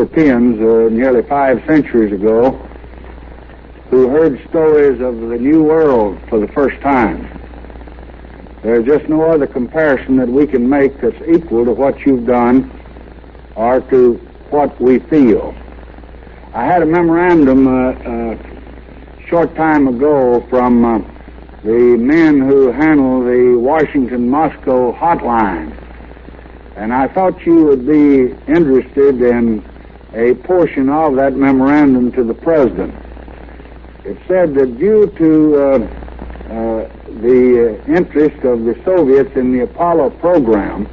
Europeans nearly 5 centuries ago who heard stories of the New World for the first time. There's just no other comparison that we can make that's equal to what you've done or to what we feel. I had a memorandum a short time ago from the men who handle the Washington-Moscow hotline, and I thought you would be interested in a portion of that memorandum to the President. It said that due to the interest of the Soviets in the Apollo program,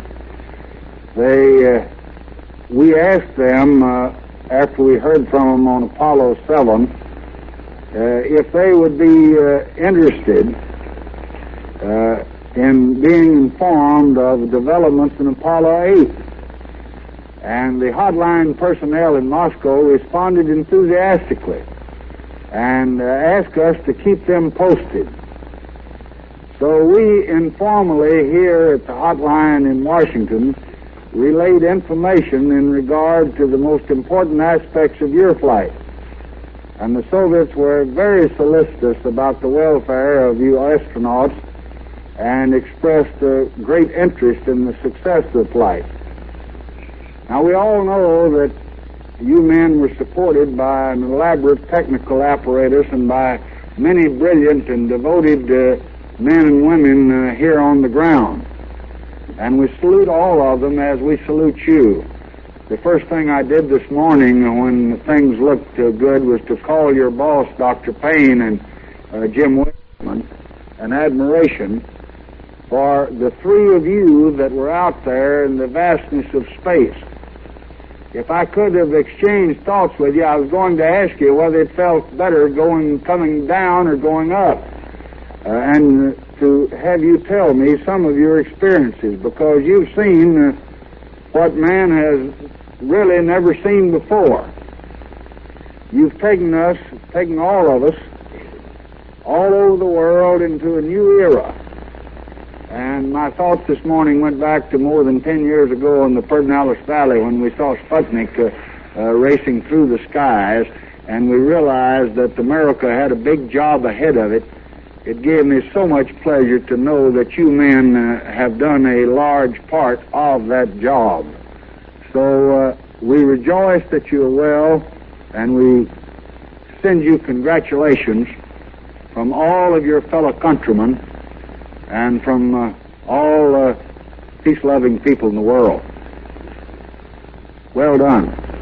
we asked them, after we heard from them on Apollo 7, if they would be interested in being informed of developments in Apollo 8. And the hotline personnel in Moscow responded enthusiastically and asked us to keep them posted. So we informally here at the hotline in Washington relayed information in regard to the most important aspects of your flight. And the Soviets were very solicitous about the welfare of you astronauts and expressed a great interest in the success of the flight. Now, we all know that you men were supported by an elaborate technical apparatus and by many brilliant and devoted men and women here on the ground. And we salute all of them as we salute you. The first thing I did this morning when things looked good was to call your boss, Dr. Payne, and Jim Whitman, an admiration for the three of you that were out there in the vastness of space. If I could have exchanged thoughts with you, I was going to ask you whether it felt better coming down or going up, and to have you tell me some of your experiences, because you've seen what man has really never seen before. You've taken all of us, all over the world into a new era. And my thoughts this morning went back to more than 10 years ago in the Pedernales Valley when we saw Sputnik racing through the skies, and we realized that America had a big job ahead of it. It gave me so much pleasure to know that you men have done a large part of that job. So we rejoice that you are well, and we send you congratulations from all of your fellow countrymen and from all peace-loving people in the world. Well done.